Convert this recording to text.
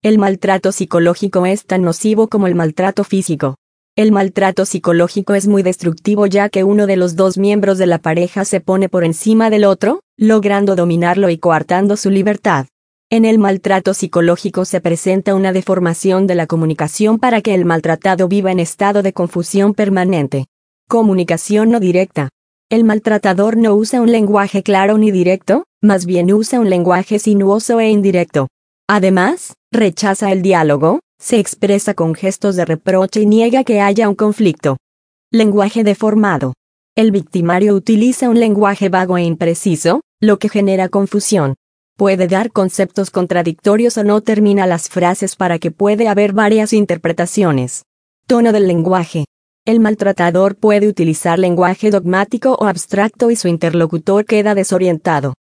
El maltrato psicológico es tan nocivo como el maltrato físico. El maltrato psicológico es muy destructivo ya que uno de los dos miembros de la pareja se pone por encima del otro, logrando dominarlo y coartando su libertad. En el maltrato psicológico se presenta una deformación de la comunicación para que el maltratado viva en estado de confusión permanente. Comunicación no directa. El maltratador no usa un lenguaje claro ni directo, más bien usa un lenguaje sinuoso e indirecto. Además, rechaza el diálogo, se expresa con gestos de reproche y niega que haya un conflicto. Lenguaje deformado. El victimario utiliza un lenguaje vago e impreciso, lo que genera confusión. Puede dar conceptos contradictorios o no termina las frases para que puede haber varias interpretaciones. Tono del lenguaje. El maltratador puede utilizar lenguaje dogmático o abstracto y su interlocutor queda desorientado.